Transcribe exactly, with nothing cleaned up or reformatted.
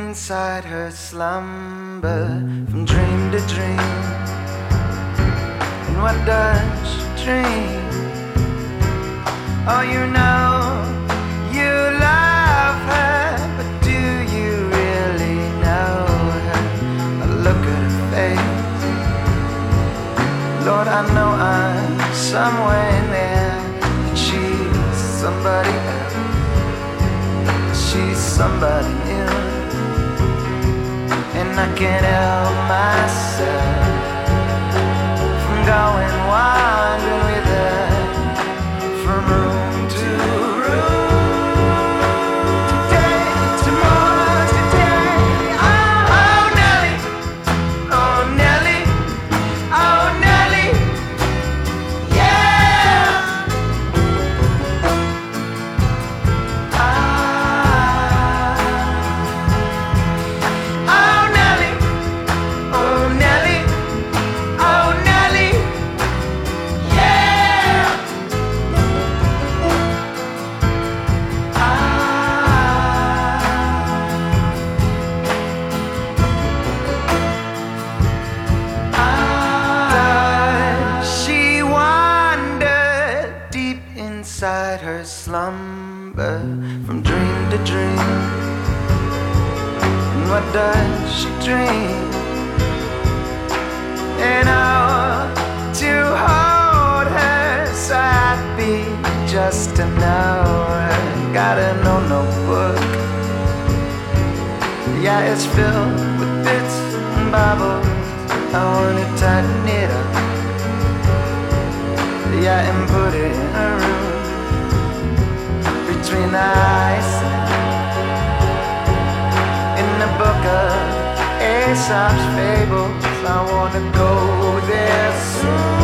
inside her slumber, from dream to dream. And what does she dream? Oh, you know you love her, but do you really know her? I look at her face, Lord, I know I'm somewhere in there, but she's somebody else. She's somebody new, and I can't help myself from going wandering with her from room to room. Today, tomorrow, today. Oh, oh Nellie, oh Nellie, oh Nellie, yeah. Inside her slumber, from dream to dream. And what does she dream? And oh, to hold her so happy just to know her. Got a no notebook, yeah, it's filled with bits and bobbles. I wanna tighten it up, yeah, and put it in her room, between the ice in the book of Aesop's fables. I wanna go there soon.